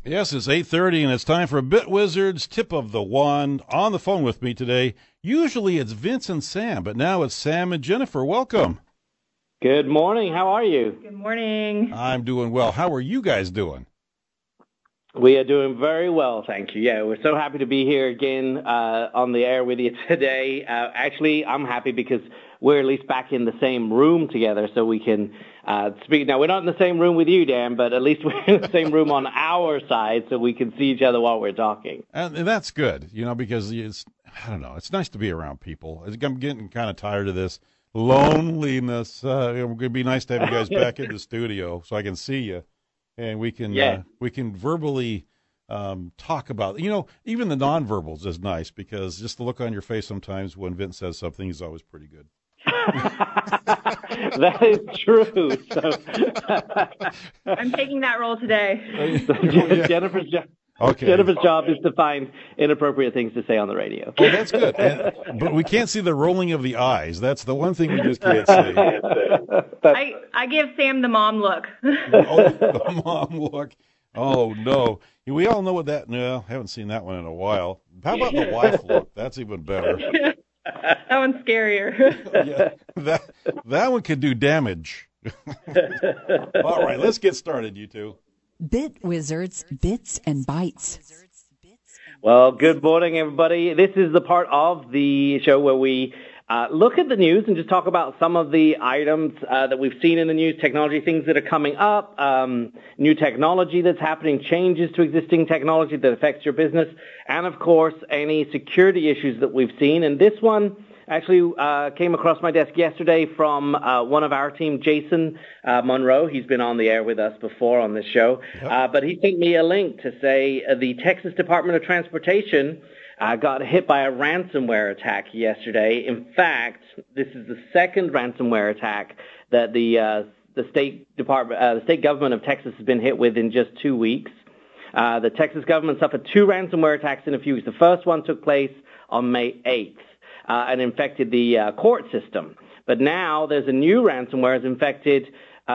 Yes, it's 8:30, and it's time for BitWizard's Tip of the Wand. On the phone with me today, usually it's Vince and Sam, but now it's Sam and Jennifer. Welcome. Good morning. How are you? Good morning. I'm doing well. How are you guys doing? We are doing very well, thank you. Yeah, we're so happy to be here again on the air with you today. Actually, I'm happy because we're at least back in the same room together so we can speak. Now, we're not in the same room with you, Dan, but at least we're in the same room on our side so we can see each other while we're talking. And that's good, because I don't know, it's nice to be around people. I'm getting kind of tired of this loneliness. It'd be nice to have you guys back in the studio so I can see you. And we can verbally talk about, even the nonverbals is nice because just the look on your face sometimes when Vince says something is always pretty good. That is true. So, I'm taking that role today. Jennifer's job is to find inappropriate things to say on the radio. Oh, that's good. But we can't see the rolling of the eyes. That's the one thing we just can't see. I give Sam the mom look. Oh, the mom look. Oh, no. We all know what that... No, I haven't seen that one in a while. How about the wife look? That's even better. That one's scarier. Yeah, that one could do damage. All right, let's get started, you two. BitWizards, Bits and Bytes. Well, good morning, everybody. This is the part of the show where we look at the news and just talk about some of the items that we've seen in the news, technology, things that are coming up, new technology that's happening, changes to existing technology that affects your business, and, of course, any security issues that we've seen. And this one actually came across my desk yesterday from one of our team, Jason Monroe. He's been on the air with us before on this show. Yep. But he sent me a link to say the Texas Department of Transportation got hit by a ransomware attack yesterday. In fact, this is the second ransomware attack that the state government of Texas has been hit with in just 2 weeks. The Texas government suffered 2 ransomware attacks in a few weeks. The first one took place on May 8th and infected the court system. But now there's a new ransomware has infected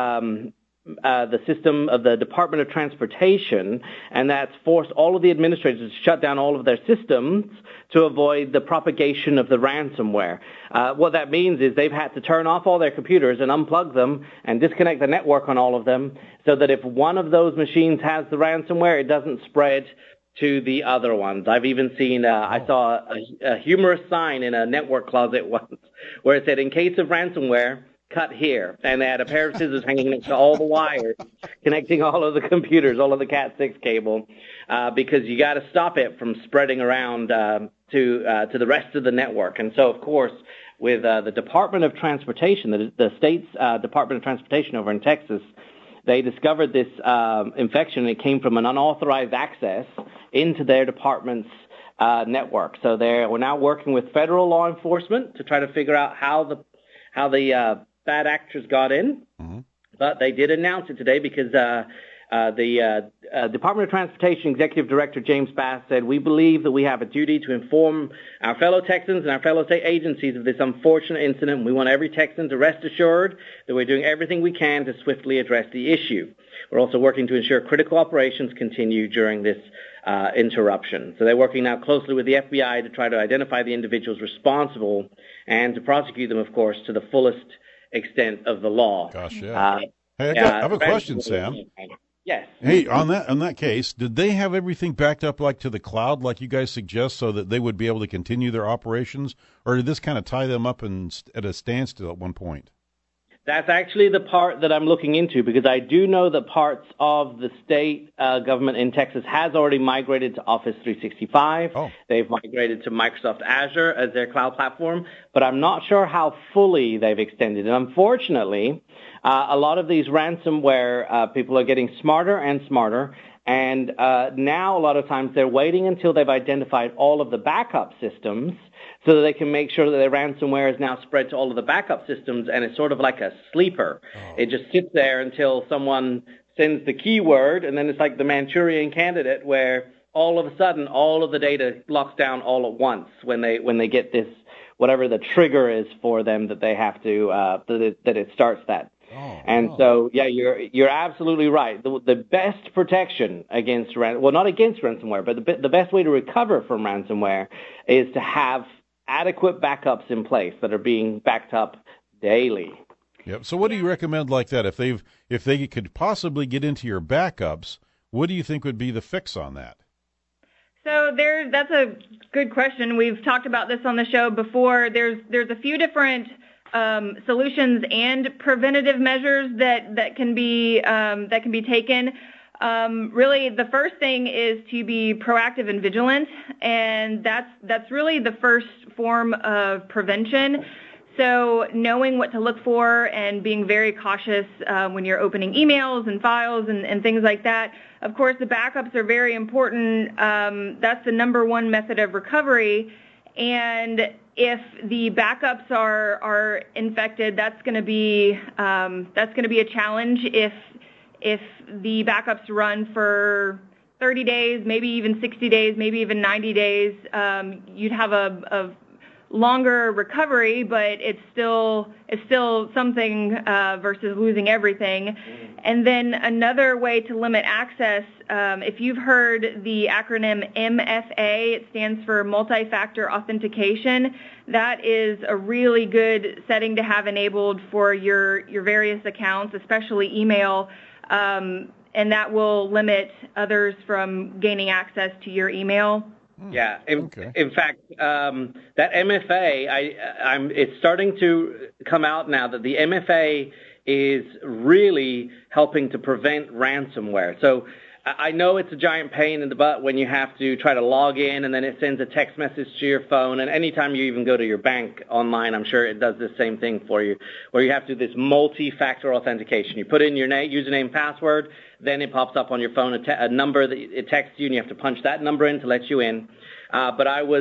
the system of the Department of Transportation, and that's forced all of the administrators to shut down all of their systems to avoid the propagation of the ransomware. What that means is they've had to turn off all their computers and unplug them and disconnect the network on all of them so that if one of those machines has the ransomware, it doesn't spread to the other ones. I've even seen, I saw a humorous sign in a network closet once where it said, in case of ransomware, cut here. And they had a pair of scissors hanging next to all the wires, connecting all of the computers, all of the Cat6 cable, because you got to stop it from spreading around to the rest of the network. And so, of course, with the Department of Transportation, the state's Department of Transportation over in Texas, they discovered this infection. It came from an unauthorized access into their department's network. So we're now working with federal law enforcement to try to figure out how the bad actors got in. Mm-hmm. But they did announce it today because the Department of Transportation Executive Director James Bass said, we believe that we have a duty to inform our fellow Texans and our fellow state agencies of this unfortunate incident. We want every Texan to rest assured that we're doing everything we can to swiftly address the issue. We're also working to ensure critical operations continue during this interruption. So they're working now closely with the FBI to try to identify the individuals responsible and to prosecute them, of course, to the fullest extent of the law. Gosh, yeah. Hey, I have a question, Sam. Yes. Hey, on that case, did they have everything backed up like to the cloud, like you guys suggest, so that they would be able to continue their operations, or did this kind of tie them up at a standstill at one point? That's actually the part that I'm looking into, because I do know that parts of the state government in Texas has already migrated to Office 365. Oh. They've migrated to Microsoft Azure as their cloud platform, but I'm not sure how fully they've extended. And unfortunately, a lot of these ransomware people are getting smarter and smarter, and now a lot of times they're waiting until they've identified all of the backup systems so that they can make sure that their ransomware is now spread to all of the backup systems, and it's sort of like a sleeper. Oh. It just sits there until someone sends the keyword, and then it's like the Manchurian Candidate, where all of a sudden all of the data locks down all at once when they get this, whatever the trigger is for them that they have to, that it starts that And so, yeah, you're absolutely right. The best protection against not against ransomware, but the best way to recover from ransomware is to have adequate backups in place that are being backed up daily. Yep. So what do you recommend like that? If they could possibly get into your backups, what do you think would be the fix on that? So that's a good question. We've talked about this on the show before. There's a few different solutions and preventative measures that can be taken. Really, the first thing is to be proactive and vigilant, and that's really the first form of prevention. So knowing what to look for and being very cautious when you're opening emails and files and things like that. Of course, the backups are very important. That's the number one method of recovery. And if the backups are infected, that's going to be a challenge. If the backups run for 30 days, maybe even 60 days, maybe even 90 days, you'd have a longer recovery, but it's still something versus losing everything. And then another way to limit access, if you've heard the acronym MFA, it stands for multi-factor authentication. That is a really good setting to have enabled for your various accounts, especially email, and that will limit others from gaining access to your email. Yeah. In fact, that MFA, it's starting to come out now that the MFA is really helping to prevent ransomware. So I know it's a giant pain in the butt when you have to try to log in and then it sends a text message to your phone. And anytime you even go to your bank online, I'm sure it does the same thing for you, where you have to do this multi-factor authentication. You put in your username, password, then it pops up on your phone a number that it texts you, and you have to punch that number in to let you in. But I was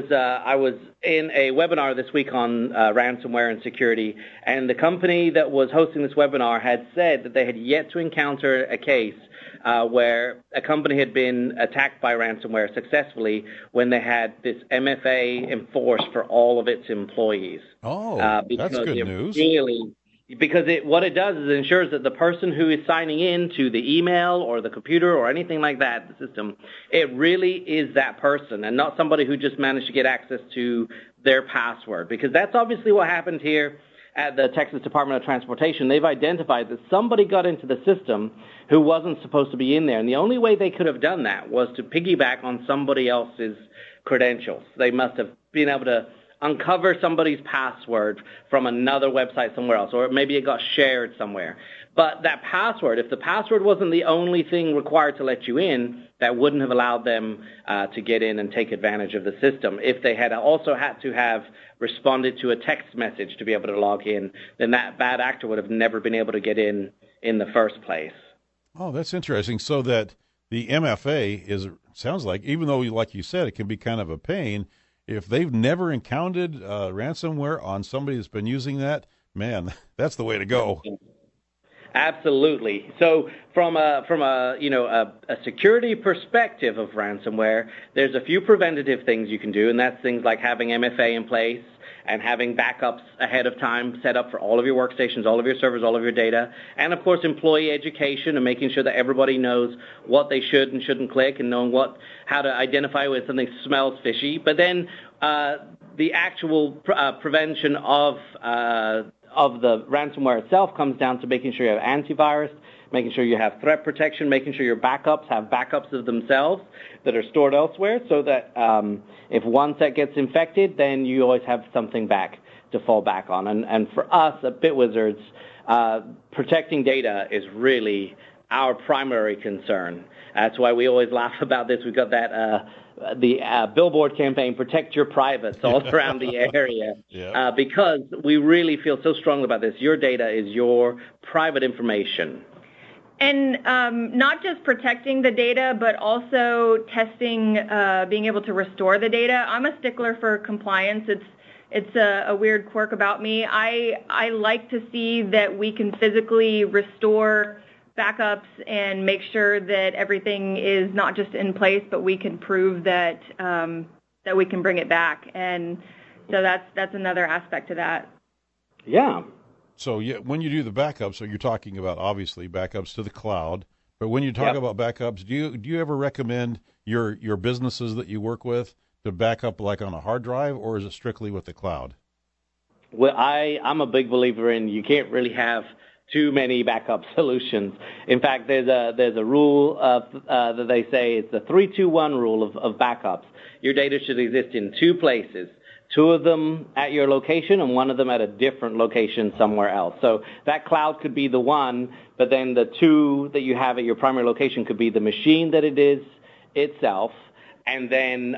in a webinar this week on ransomware and security, and the company that was hosting this webinar had said that they had yet to encounter a case where a company had been attacked by ransomware successfully when they had this MFA enforced for all of its employees. Oh, that's good news. Because what it does is it ensures that the person who is signing in to the email or the computer or anything like that, the system, it really is that person and not somebody who just managed to get access to their password. Because that's obviously what happened here at the Texas Department of Transportation. They've identified that somebody got into the system who wasn't supposed to be in there. And the only way they could have done that was to piggyback on somebody else's credentials. They must have been able to uncover somebody's password from another website somewhere else, or maybe it got shared somewhere. But that password, if the password wasn't the only thing required to let you in, that wouldn't have allowed them to get in and take advantage of the system. If they had also had to have responded to a text message to be able to log in, then that bad actor would have never been able to get in the first place. Oh, that's interesting. So that the MFA sounds like, even though, like you said, it can be kind of a pain, if they've never encountered ransomware on somebody that's been using that, man, that's the way to go. Absolutely. So from a security perspective of ransomware, there's a few preventative things you can do, and that's things like having MFA in place and having backups ahead of time set up for all of your workstations, all of your servers, all of your data, and of course employee education and making sure that everybody knows what they should and shouldn't click and knowing how to identify when something smells fishy. But then the actual prevention of the ransomware itself comes down to making sure you have antivirus, making sure you have threat protection, making sure your backups have backups of themselves that are stored elsewhere, so that if one set gets infected, then you always have something back to fall back on. And for us at BitWizards, protecting data is really our primary concern. That's why we always laugh about this. We've got that the billboard campaign, Protect Your Privates, all around the area, because we really feel so strongly about this. Your data is your private information. And not just protecting the data, but also testing, being able to restore the data. I'm a stickler for compliance. It's a weird quirk about me. I like to see that we can physically restore backups and make sure that everything is not just in place, but we can prove that that we can bring it back. And so that's another aspect to that. Yeah. So when you do the backups, so you're talking about obviously backups to the cloud. But when you talk about backups, do you ever recommend your businesses that you work with to back up like on a hard drive, or is it strictly with the cloud? Well, I'm a big believer in you can't really have too many backup solutions. In fact, there's a rule that they say it's the 3-2-1 rule of backups. Your data should exist in two places. Two of them at your location and one of them at a different location somewhere else. So that cloud could be the one, but then the two that you have at your primary location could be the machine that it is itself, and then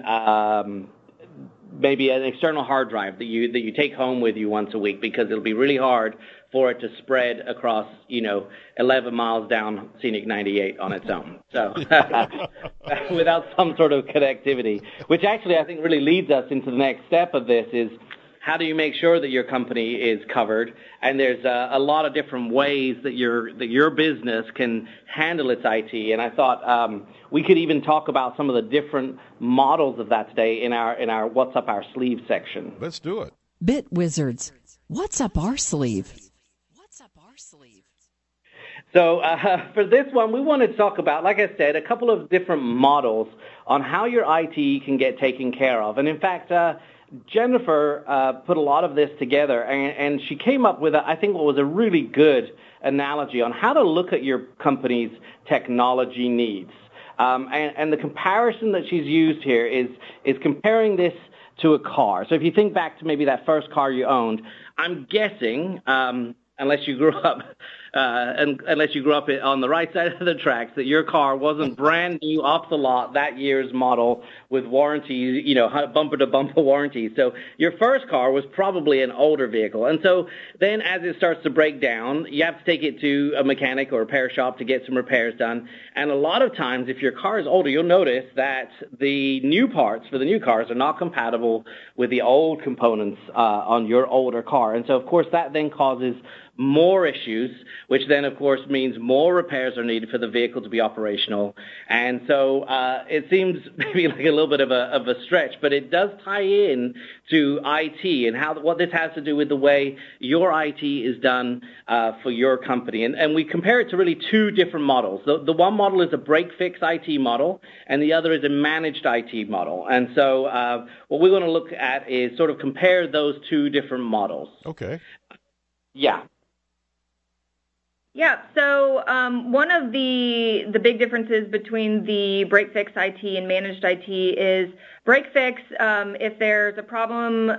maybe an external hard drive that you take home with you once a week, because it'll be really hard for it to spread across, 11 miles down Scenic 98 on its own. So without some sort of connectivity, which actually I think really leads us into the next step of this is how do you make sure that your company is covered? And there's a lot of different ways that your business can handle its IT. And I thought we could even talk about some of the different models of that today in our What's Up Our Sleeve section. Let's do it. Bit Wizards, what's up our sleeve? What's up our sleeve? So for this one, we want to talk about, like I said, a couple of different models on how your IT can get taken care of. And in fact, Jennifer put a lot of this together, and she came up with, I think, what was a really good analogy on how to look at your company's technology needs. And the comparison that she's used here is comparing this to a car. So if you think back to maybe that first car you owned, I'm guessing, unless you grew up on the right side of the tracks, that your car wasn't brand new off the lot, that year's model with warranties, bumper to bumper warranties. So your first car was probably an older vehicle. And so then as it starts to break down, you have to take it to a mechanic or a repair shop to get some repairs done. And a lot of times, if your car is older, you'll notice that the new parts for the new cars are not compatible with the old components on your older car. And so, of course, that then causes more issues, which then, of course, means more repairs are needed for the vehicle to be operational. And so it seems maybe like a little bit of a stretch, but it does tie in to IT and what this has to do with the way your IT is done for your company. And we compare it to really two different models. The one model is a break-fix IT model, and the other is a managed IT model. And so what we're going to look at is sort of compare those two different models. Okay. Yeah. Yeah, so one of the big differences between the break-fix IT and managed IT is break-fix, if there's a problem,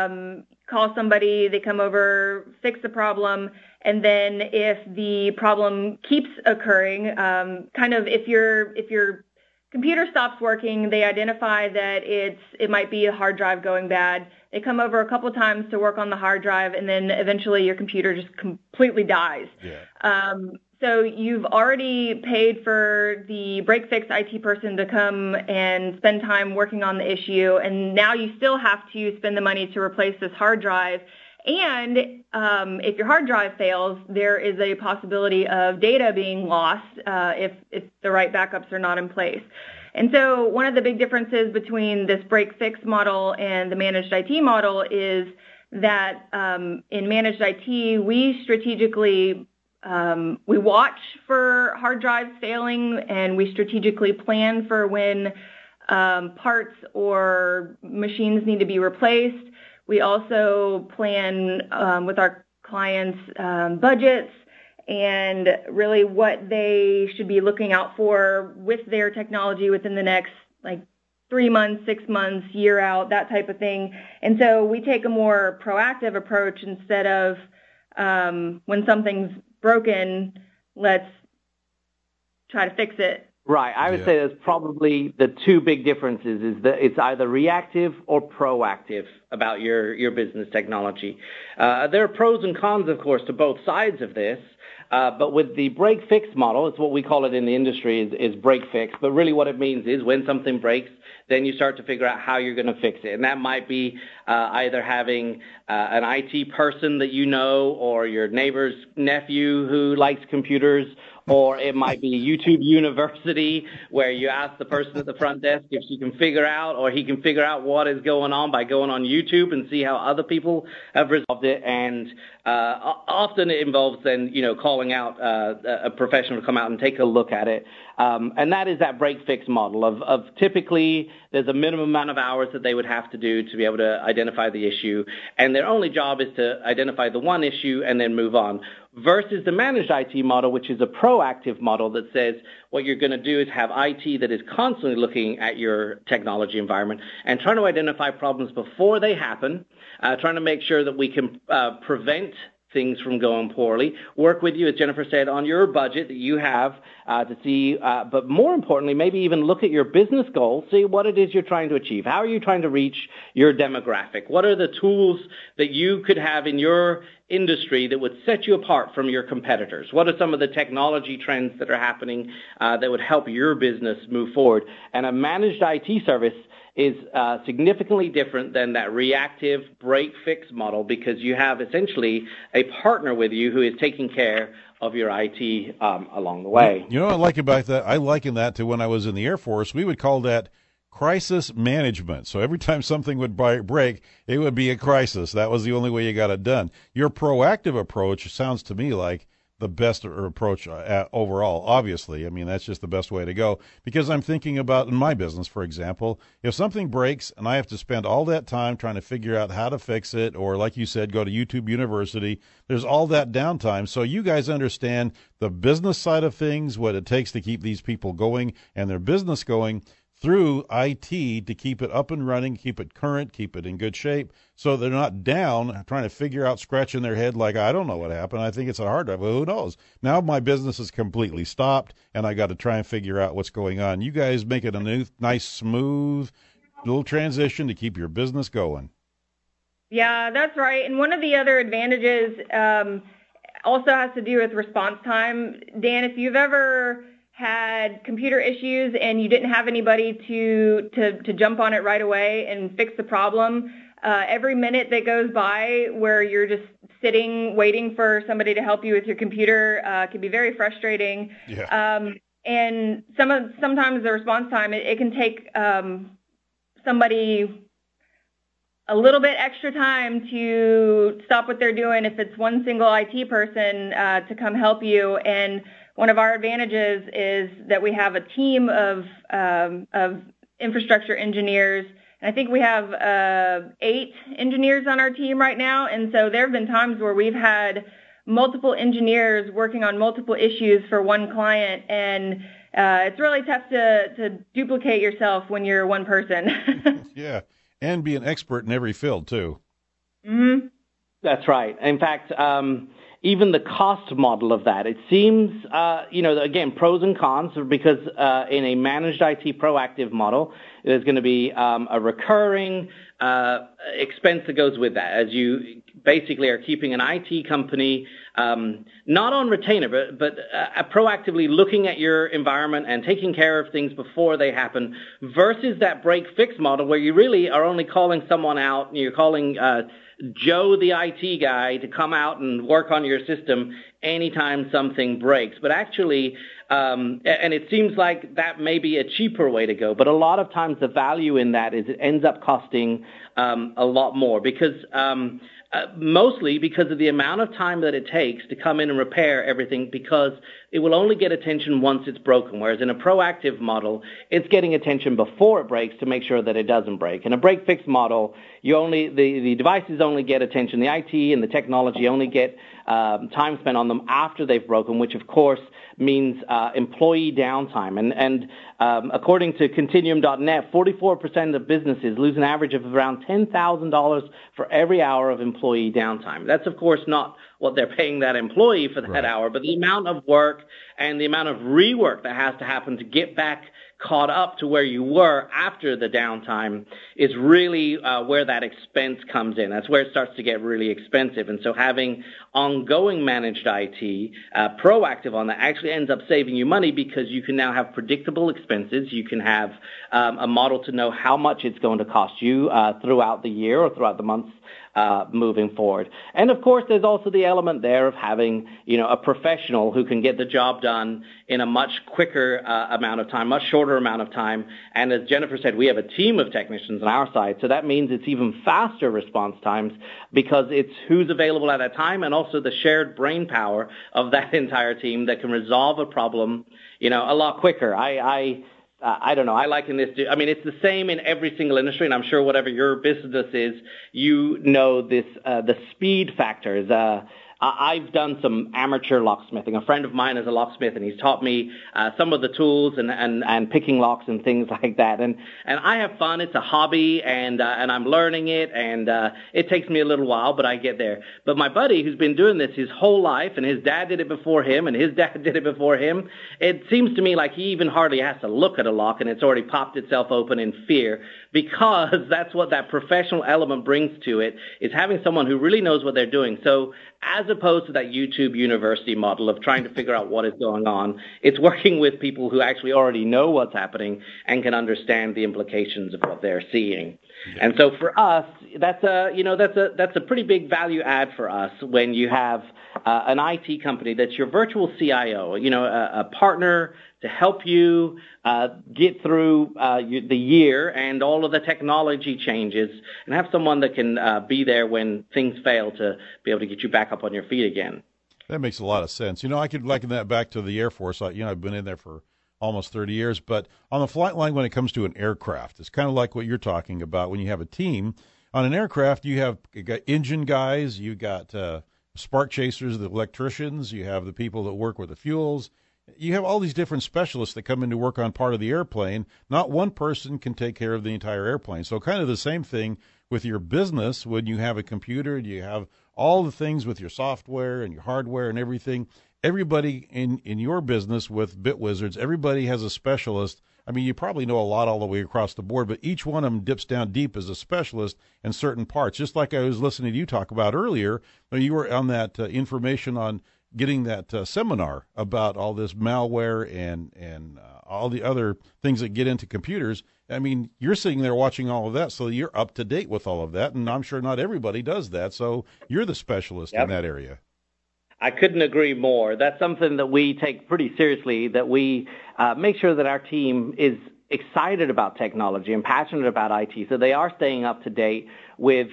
call somebody, they come over, fix the problem, and then if the problem keeps occurring, if your computer stops working, they identify that it might be a hard drive going bad. They come over a couple times to work on the hard drive, and then eventually your computer just completely dies. Yeah. So you've already paid for the break-fix IT person to come and spend time working on the issue, and now you still have to spend the money to replace this hard drive. And if your hard drive fails, there is a possibility of data being lost if the right backups are not in place. And so one of the big differences between this break-fix model and the managed IT model is that in managed IT, we strategically we watch for hard drives failing, and we strategically plan for when parts or machines need to be replaced. We also plan with our clients' budgets and really what they should be looking out for with their technology within the next 3 months, 6 months, year out, that type of thing. And so we take a more proactive approach instead of when something's broken, let's try to fix it. Right. I would say there's probably the two big differences is that it's either reactive or proactive about your business technology. There are pros and cons, of course, to both sides of this. But with the break-fix model, it's what we call it in the industry is break-fix. But really what it means is when something breaks, then you start to figure out how you're going to fix it. And that might be either having an IT person that you know or your neighbor's nephew who likes computers, or it might be YouTube University, where you ask the person at the front desk if she can figure out, or he can figure out what is going on by going on YouTube and see how other people have resolved it. And often it involves then, calling out a professional to come out and take a look at it. And that is that break-fix model of typically there's a minimum amount of hours that they would have to do to be able to identify the issue, and their only job is to identify the one issue and then move on, versus the managed IT model, which is a proactive model that says what you're going to do is have IT that is constantly looking at your technology environment and trying to identify problems before they happen, trying to make sure that we can prevent things from going poorly, work with you, as Jennifer said, on your budget that you have to see, but more importantly, maybe even look at your business goals, see what it is you're trying to achieve. How are you trying to reach your demographic? What are the tools that you could have in your industry that would set you apart from your competitors? What are some of the technology trends that are happening that would help your business move forward? And a managed IT service is significantly different than that reactive break-fix model, because you have essentially a partner with you who is taking care of your IT along the way. You know what I like about that? I liken that to when I was in the Air Force. We would call that crisis management. So every time something would break, it would be a crisis. That was the only way you got it done. Your proactive approach sounds to me like the best approach overall, obviously. I mean, that's just the best way to go, because I'm thinking about in my business, for example, if something breaks and I have to spend all that time trying to figure out how to fix it, or like you said, go to YouTube University, there's all that downtime. So you guys understand the business side of things, what it takes to keep these people going and their business going through IT to keep it up and running, keep it current, keep it in good shape, so they're not down trying to figure out, scratching their head like, I don't know what happened. I think it's a hard drive. Well, who knows? Now my business is completely stopped, and I got to try and figure out what's going on. You guys make it a nice, smooth little transition to keep your business going. Yeah, that's right. And one of the other advantages also has to do with response time. Dan, if you've ever had computer issues and you didn't have anybody to jump on it right away and fix the problem, every minute that goes by where you're just sitting waiting for somebody to help you with your computer can be very frustrating. Yeah. And sometimes the response time, it can take somebody a little bit extra time to stop what they're doing if it's one single IT person to come help you. And one of our advantages is that we have a team of infrastructure engineers, and I think we have 8 engineers on our team right now. And so there have been times where we've had multiple engineers working on multiple issues for one client, and it's really tough to duplicate yourself when you're one person. Yeah, and be an expert in every field too. Mm-hmm. That's right. In fact, even the cost model of that, it seems, again, pros and cons, because in a managed IT proactive model, there's going to be a recurring expense that goes with that, as you basically are keeping an IT company not on retainer, but proactively looking at your environment and taking care of things before they happen, versus that break-fix model where you really are only calling someone out, and you're calling Joe, the IT guy, to come out and work on your system anytime something breaks. But actually, and it seems like that may be a cheaper way to go, but a lot of times the value in that is it ends up costing a lot more, because mostly because of the amount of time that it takes to come in and repair everything, because it will only get attention once it's broken, whereas in a proactive model, it's getting attention before it breaks to make sure that it doesn't break. In a break-fix model, the devices only get attention, the IT and the technology only get time spent on them after they've broken, which of course means employee downtime. And according to Continuum.net, 44% of businesses lose an average of around $10,000 for every hour of employee downtime. That's, of course, not what they're paying that employee for that hour, but the amount of work and the amount of rework that has to happen to get back caught up to where you were after the downtime is really where that expense comes in. That's where it starts to get really expensive. And so having ongoing managed IT, proactive on that, actually ends up saving you money because you can now have predictable expenses. You can have a model to know how much it's going to cost you throughout the year or throughout the months moving forward. And of course, there's also the element there of having, a professional who can get the job done in a much quicker amount of time, much shorter amount of time. And as Jennifer said, we have a team of technicians on our side. So that means it's even faster response times because it's who's available at that time and also the shared brain power of that entire team that can resolve a problem, a lot quicker. I don't know. I liken this to, it's the same in every single industry, and I'm sure whatever your business is, this, the speed factors. I've done some amateur locksmithing. A friend of mine is a locksmith, and he's taught me some of the tools and picking locks and things like that. And I have fun. It's a hobby, and I'm learning it, and it takes me a little while, but I get there. But my buddy, who's been doing this his whole life, and his dad did it before him, and his dad did it before him, it seems to me like he even hardly has to look at a lock, and it's already popped itself open in fear, because that's what that professional element brings to it, is having someone who really knows what they're doing. So as opposed to that YouTube university model of trying to figure out what is going on, it's working with people who actually already know what's happening and can understand the implications of what they're seeing. Yeah. And so for us, that's a pretty big value add for us when you have an IT company that's your virtual CIO, a partner to help you get through the year and all of the technology changes, and have someone that can be there when things fail to be able to get you back up on your feet again. That makes a lot of sense. I could liken that back to the Air Force. I've been in there for almost 30 years, but on the flight line, when it comes to an aircraft, it's kind of like what you're talking about. When you have a team on an aircraft, you got engine guys, you got spark chasers, the electricians, you have the people that work with the fuels. You have all these different specialists that come in to work on part of the airplane. Not one person can take care of the entire airplane. So kind of the same thing with your business. When you have a computer, you have all the things with your software and your hardware and everything. Everybody in your business with BitWizards, everybody has a specialist. You probably know a lot all the way across the board, but each one of them dips down deep as a specialist in certain parts. Just like I was listening to you talk about earlier, when you were on that information on getting that seminar about all this malware and all the other things that get into computers. You're sitting there watching all of that, so you're up to date with all of that, and I'm sure not everybody does that, so you're the specialist in that area. I couldn't agree more. That's something that we take pretty seriously, that we make sure that our team is excited about technology and passionate about IT, so they are staying up to date with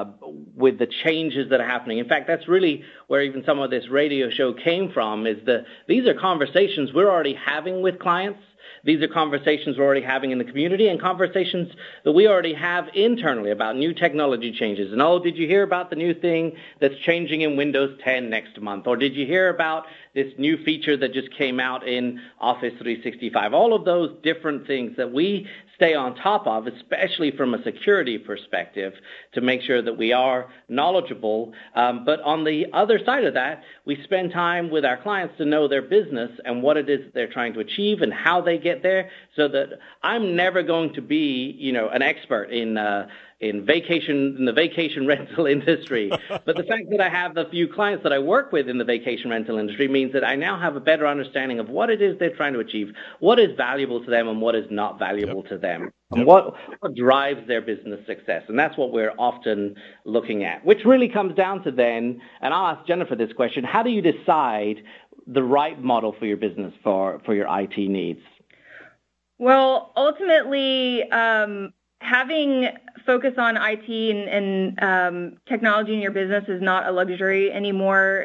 the changes that are happening. In fact, that's really where even some of this radio show came from, is these are conversations we're already having with clients. These are conversations we're already having in the community, and conversations that we already have internally about new technology changes. And did you hear about the new thing that's changing in Windows 10 next month? Or did you hear about this new feature that just came out in Office 365? All of those different things that we stay on top of, especially from a security perspective, to make sure that we are knowledgeable. But on the other side of that, we spend time with our clients to know their business and what it is that they're trying to achieve and how they get there, so that I'm never going to be, an expert in the vacation rental industry. But the fact that I have a few clients that I work with in the vacation rental industry means that I now have a better understanding of what it is they're trying to achieve, what is valuable to them and what is not valuable to them, and what drives their business success. And that's what we're often looking at, which really comes down to then, and I'll ask Jennifer this question, how do you decide the right model for your business for your IT needs? Well, ultimately, having focus on IT and technology in your business is not a luxury anymore.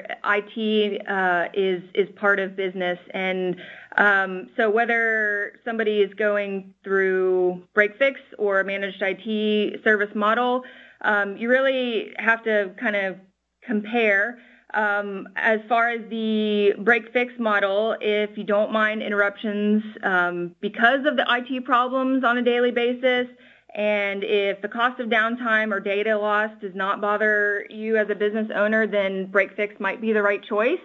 IT is part of business, and so whether somebody is going through break fix or a managed IT service model, you really have to kind of compare. As far as the break-fix model, if you don't mind interruptions because of the IT problems on a daily basis, and if the cost of downtime or data loss does not bother you as a business owner, then break-fix might be the right choice.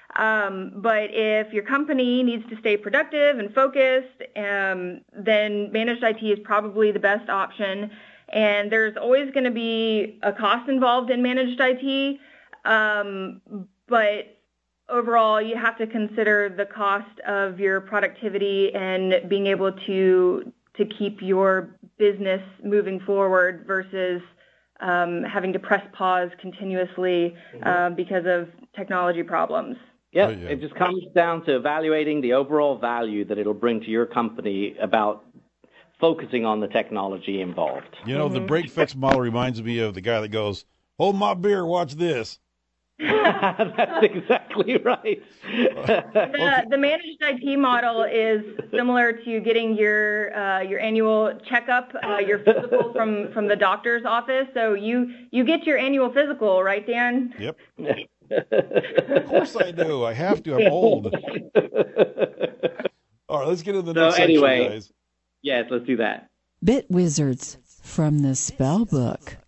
But if your company needs to stay productive and focused, then managed IT is probably the best option. And there's always going to be a cost involved in managed IT, but overall, you have to consider the cost of your productivity and being able to keep your business moving forward versus having to press pause continuously because of technology problems. Yep, It just comes down to evaluating the overall value that it'll bring to your company about focusing on the technology involved. You know, the break-fix model reminds me of the guy that goes, hold my beer, watch this. That's exactly right. The managed IT model is similar to getting your annual checkup, your physical from the doctor's office. So you get your annual physical, right, Dan? Yep. Of course I do. I have to. I'm old. All right, let's get into the next section, guys. Yes, let's do that. Bit Wizards from the Spell Book.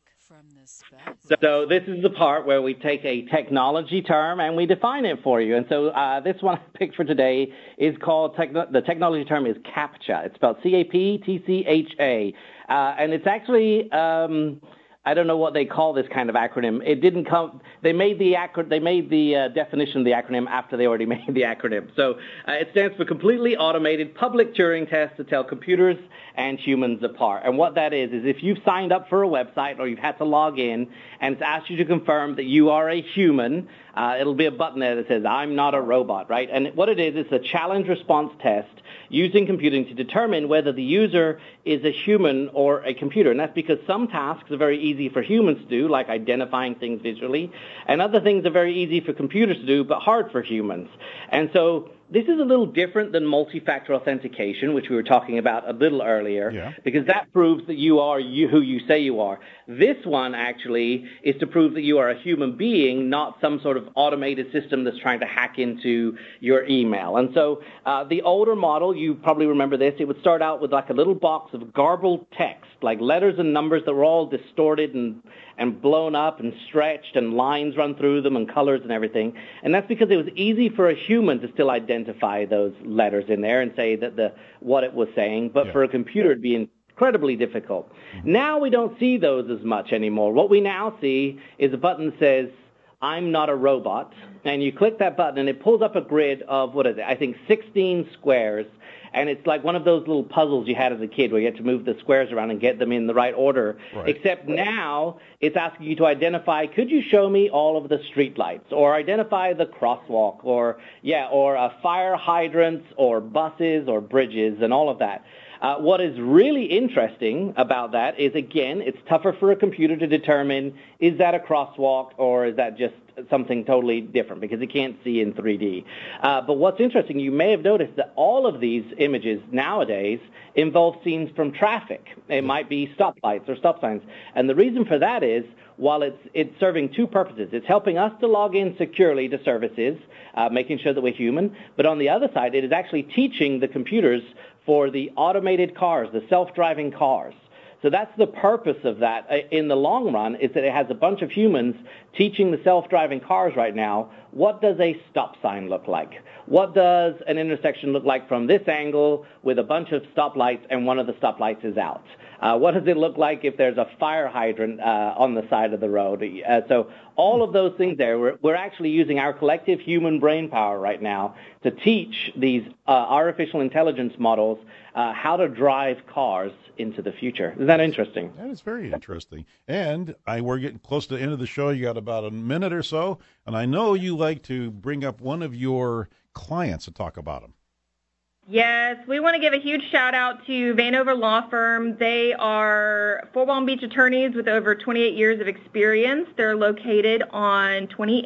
So this is the part where we take a technology term and we define it for you. And so this one I picked for today is called, the technology term is CAPTCHA. It's spelled CAPTCHA. And it's actually, I don't know what they call this kind of acronym. It didn't come, they made the definition of the acronym after they already made the acronym. So it stands for Completely Automated Public Turing Test to Tell Computers and Humans Apart. And what that is if you've signed up for a website or you've had to log in and it's asked you to confirm that you are a human, it'll be a button there that says, I'm not a robot, right? And what it is, it's a challenge response test using computing to determine whether the user is a human or a computer. And that's because some tasks are very easy for humans to do, like identifying things visually, and other things are very easy for computers to do, but hard for humans. And so this is a little different than multi-factor authentication, which we were talking about a little earlier, because that proves that you are who you say you are. This one actually is to prove that you are a human being, not some sort of automated system that's trying to hack into your email. And so the older model, you probably remember this, it would start out with like a little box of garbled text, like letters and numbers that were all distorted and blown up and stretched and lines run through them and colors and everything. And that's because it was easy for a human to still identify those letters in there and say that what it was saying, but for a computer it'd be incredibly difficult. Now we don't see those as much anymore. What we now see is a button that says, I'm not a robot, and you click that button and it pulls up a grid of, I think 16 squares. And it's like one of those little puzzles you had as a kid where you had to move the squares around and get them in the right order. Right. Except now it's asking you to identify, could you show me all of the street lights, or identify the crosswalk, or fire hydrants, or buses, or bridges, and all of that. What is really interesting about that is, again, it's tougher for a computer to determine, is that a crosswalk or is that just something totally different, because it can't see in 3D. But what's interesting, you may have noticed that all of these images nowadays involve scenes from traffic. It might be stoplights or stop signs. And the reason for that is, while it's serving two purposes, it's helping us to log in securely to services, making sure that we're human, but on the other side, it is actually teaching the computers for the automated cars, the self-driving cars. So that's the purpose of that in the long run, is that it has a bunch of humans teaching the self-driving cars right now, what does a stop sign look like? What does an intersection look like from this angle with a bunch of stoplights and one of the stoplights is out? What does it look like if there's a fire hydrant on the side of the road? So all of those things there, we're actually using our collective human brain power right now to teach these artificial intelligence models how to drive cars into the future. Isn't that interesting? That is very interesting. And we're getting close to the end of the show. You got about a minute or so, and I know you like to bring up one of your clients to talk about them. Yes, we want to give a huge shout out to Vanover Law Firm. They are Fort Walton Beach attorneys with over 28 years of experience. They're located on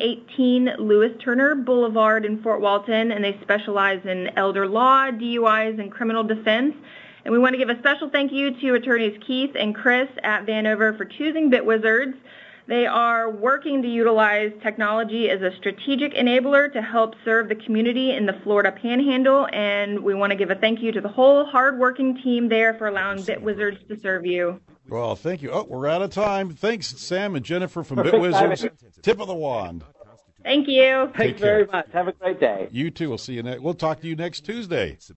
2018 Lewis Turner Boulevard in Fort Walton, and they specialize in elder law, DUIs, and criminal defense. And we want to give a special thank you to attorneys Keith and Chris at Vanover for choosing BitWizards. They are working to utilize technology as a strategic enabler to help serve the community in the Florida Panhandle, and we want to give a thank you to the whole hard-working team there for allowing BitWizards to serve you. Well, thank you. Oh, we're out of time. Thanks, Sam and Jennifer from BitWizards. Tip of the wand. Thank you. Thanks very much. Have a great day. You too. We'll talk to you next Tuesday.